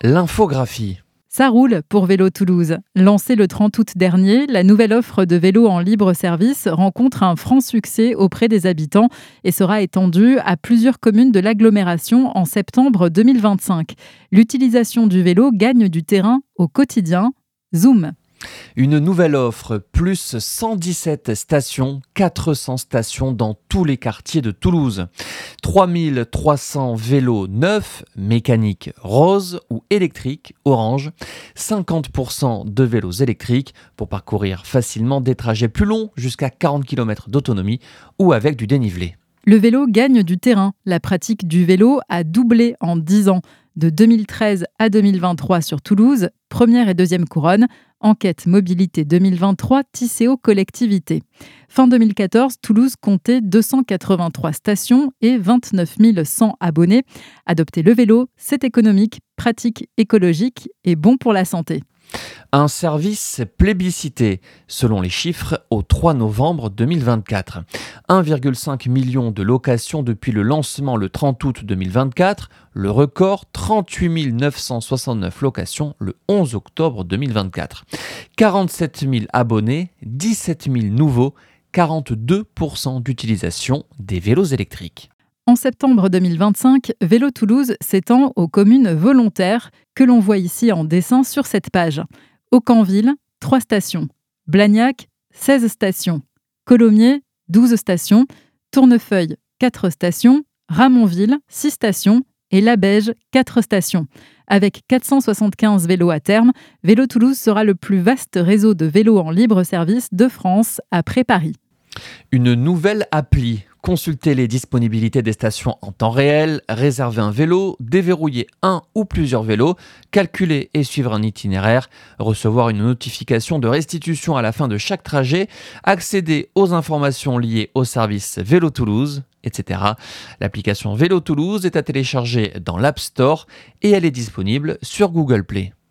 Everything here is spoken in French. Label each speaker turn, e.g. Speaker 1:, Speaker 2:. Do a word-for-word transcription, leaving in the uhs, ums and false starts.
Speaker 1: L'infographie.
Speaker 2: Ça roule pour Vélo Toulouse. Lancée le trente août dernier, la nouvelle offre de vélos en libre service rencontre un franc succès auprès des habitants et sera étendue à plusieurs communes de l'agglomération en septembre deux mille vingt-cinq. L'utilisation du vélo gagne du terrain au quotidien. Zoom.
Speaker 1: Une nouvelle offre, plus cent dix-sept stations, quatre cents stations dans tous les quartiers de Toulouse. trois mille trois cents vélos neufs, mécaniques rose ou électriques orange. cinquante pour cent de vélos électriques pour parcourir facilement des trajets plus longs jusqu'à quarante kilomètres d'autonomie ou avec du dénivelé.
Speaker 2: Le vélo gagne du terrain. La pratique du vélo a doublé en dix ans. De deux mille treize à deux mille vingt-trois sur Toulouse, première et deuxième couronne. Enquête mobilité deux mille vingt-trois, Tisséo collectivité. Fin deux mille quatorze, Toulouse comptait deux cent quatre-vingt-trois stations et vingt-neuf mille cent abonnés. Adopter le vélo, c'est économique, pratique, écologique et bon pour la santé.
Speaker 1: Un service plébiscité, selon les chiffres, au trois novembre deux mille vingt-quatre. un virgule cinq million de locations depuis le lancement le trente août deux mille vingt-quatre. Le record, trente-huit mille neuf cent soixante-neuf locations le onze octobre deux mille vingt-quatre. quarante-sept mille abonnés, dix-sept mille nouveaux, quarante-deux pour cent d'utilisation des vélos électriques.
Speaker 2: En septembre deux mille vingt-cinq, Vélo Toulouse s'étend aux communes volontaires que l'on voit ici en dessin sur cette page. Aucanville, trois stations. Blagnac, seize stations. Colomiers, douze stations. Tournefeuille, quatre stations. Ramonville, six stations. Et Labège, quatre stations. Avec quatre cent soixante-quinze vélos à terme, Vélo Toulouse sera le plus vaste réseau de vélos en libre service de France après Paris.
Speaker 1: Une nouvelle appli. Consulter les disponibilités des stations en temps réel, réserver un vélo, déverrouiller un ou plusieurs vélos, calculer et suivre un itinéraire, recevoir une notification de restitution à la fin de chaque trajet, accéder aux informations liées au service Vélo Toulouse, et cetera. L'application Vélo Toulouse est à télécharger dans l'App Store et elle est disponible sur Google Play.